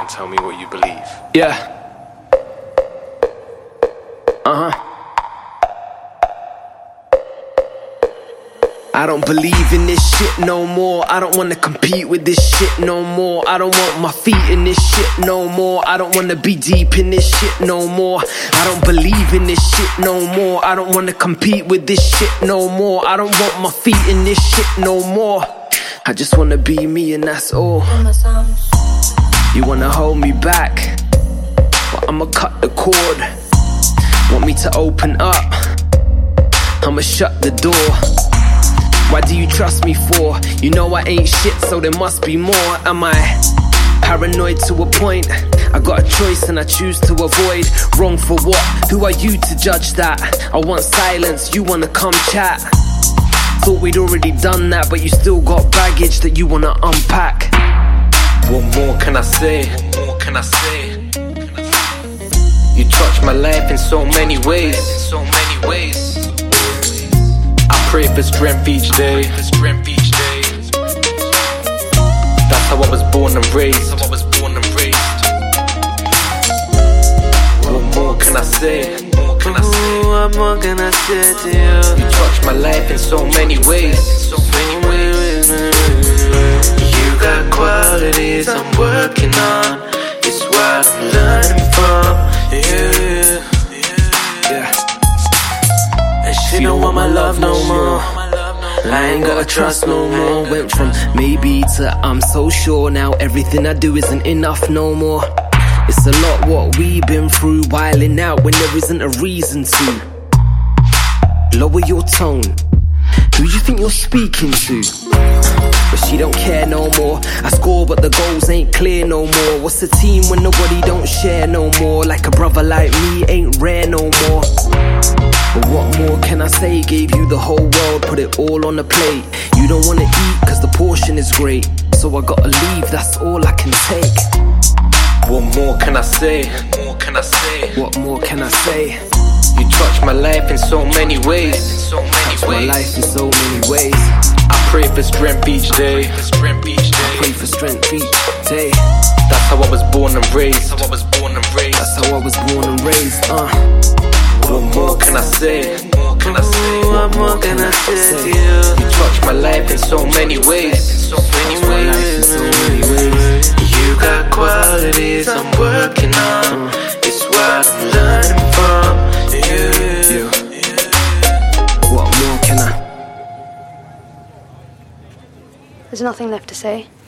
and tell me what you believe. Yeah. I don't believe in this shit no more. I don't wanna compete with this shit no more. I don't want my feet in this shit no more. I don't wanna be deep in this shit no more. I don't believe in this shit no more. I don't wanna compete with this shit no more. I don't want my feet in this shit no more. I just wanna be me and that's all. You wanna hold me back, but I'ma cut the cord. Want me to open up, I'ma shut the door. Why do you trust me for? You know I ain't shit, so there must be more. Am I paranoid to a point? I got a choice and I choose to avoid. Wrong for what? Who are you to judge that? I want silence, you wanna come chat. Thought we'd already done that, but you still got baggage that you wanna unpack. What more can I say? What more can I say? You touch my life in so many ways. I pray for strength each day. That's how I was born and raised. What more can I say? What more can I say to you? You touch my life in so many ways. You got qualities I'm working on. It's what I'm learning from you. And she don't want my love no more. I ain't gotta trust no more. Went from maybe to I'm so sure. Now everything I do isn't enough no more. It's a lot what we've been through, wilding out when there isn't a reason to. Lower your tone. Who you think you're speaking to? But she don't care no more. I score but the goals ain't clear no more. What's a team when nobody don't share no more? Like a brother like me ain't rare no more. But what more can I say? Gave you the whole world, put it all on the plate. You don't wanna eat cause the portion is great, so I gotta leave, that's all I can take. What more can I say? What more can I say? You touch my life in so many ways. Touch my life in so many ways. I pray for strength each day. Pray for strength each day. That's how I was born and raised. That's how I was born and raised. What more can I say? What more can I say to you? You touch my life in so many ways. You got qualities I'm working on. It's what I'm learning from you. What more can I? There's nothing left to say.